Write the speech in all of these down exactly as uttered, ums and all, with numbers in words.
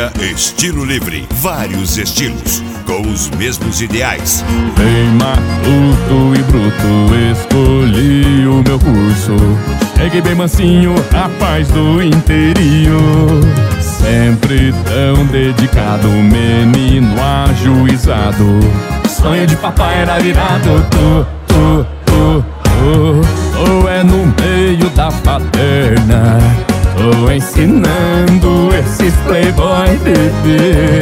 Cerveja Estilo Livre. Vários estilos, com os mesmos ideais. Bem matuto e bruto, escolhi o meu curso. Cheguei bem mansinho, rapaz do interior. Sempre tão dedicado, menino ajuizado. Sonho de papai era virado, tu, tu, tu, tu. Ou é no meio da paterna, tô ensinando esses playboy bebê.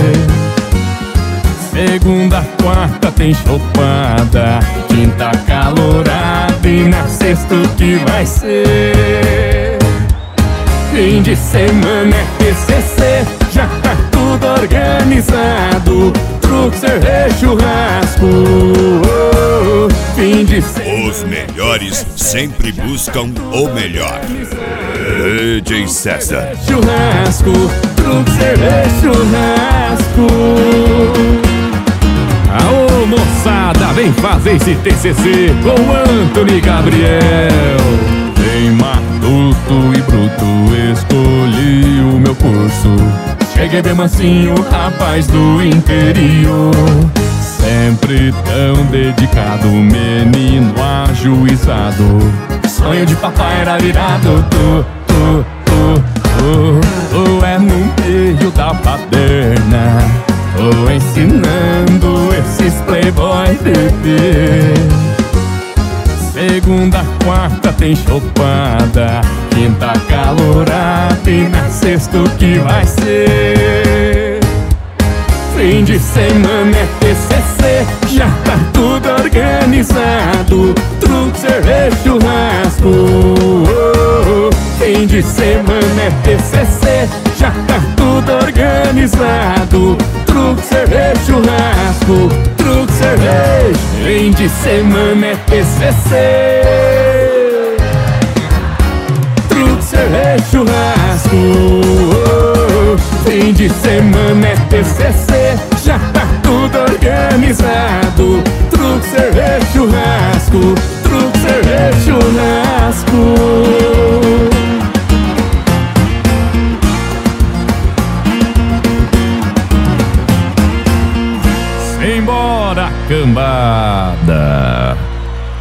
Segunda, quarta tem chopada, quinta calorada e na sexta o que vai ser? Fim de semana é T C C, já tá tudo organizado. Truque, cerveja, churrasco. Oh, oh. Fim de semana. Os melhores sempre buscam o melhor. D J César. Churrasco, truque, cerveja, churrasco. Aô, moçada, vem fazer esse T C C com Antony Gabriel. Bem matuto e bruto, escolhi o meu curso. Cheguei bem mansinho, rapaz do interior. Sempre tão dedicado, menino ajuizado. Sonho de papai era virado, tu, tu, tu, tu. Ou é no meio da paderna, tô ensinando esses playboy bebê. Segunda, quarta tem chopada, quinta calorada e na sexta o que vai ser? Fim de semana é T C C, já tá tudo organizado. Truque, cerveja, churrasco. Oh, oh. Fim de semana é T C C, já tá tudo organizado. Truque, cerveja, churrasco. Truque, cerveja. Fim de semana é T C C. Truque, cerveja, churrasco. Oh, oh. Fim de semana é T C C, já tá tudo organizado. Truque, cerveja, churrasco. Truque, cerveja, churrasco.